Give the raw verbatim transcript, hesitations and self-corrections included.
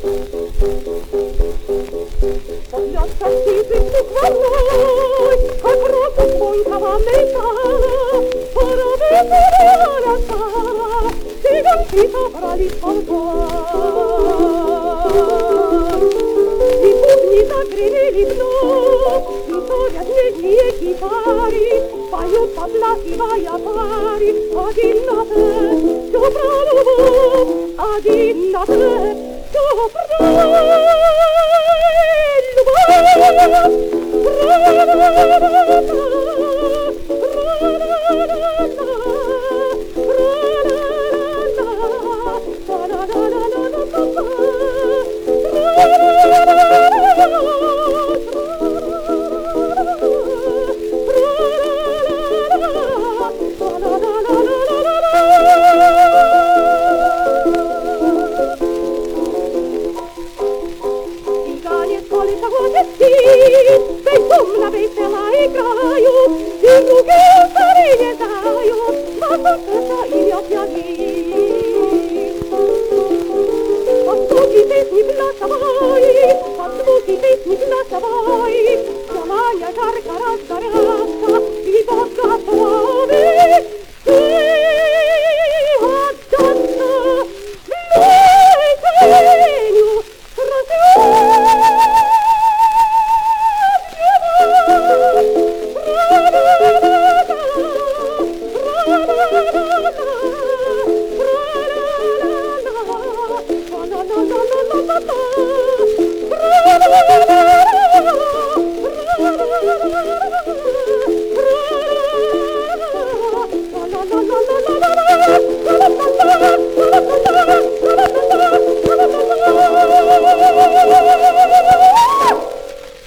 Podniosła siwy stóp wolność, a kroku słońca mamyka, choroby pora stała, cyganki zabrali swą i płótni zakryli znów, i porядne wieki pary, поют подлаки моя пари, один на те, все про любовь, один на те, все про Безумно весела играют, и другие стары не знают, вокруг и опьяни. Под звуки песни плясовой, под звуки песни плясовой, желая жарко разгораться и богословить, ты отдаться,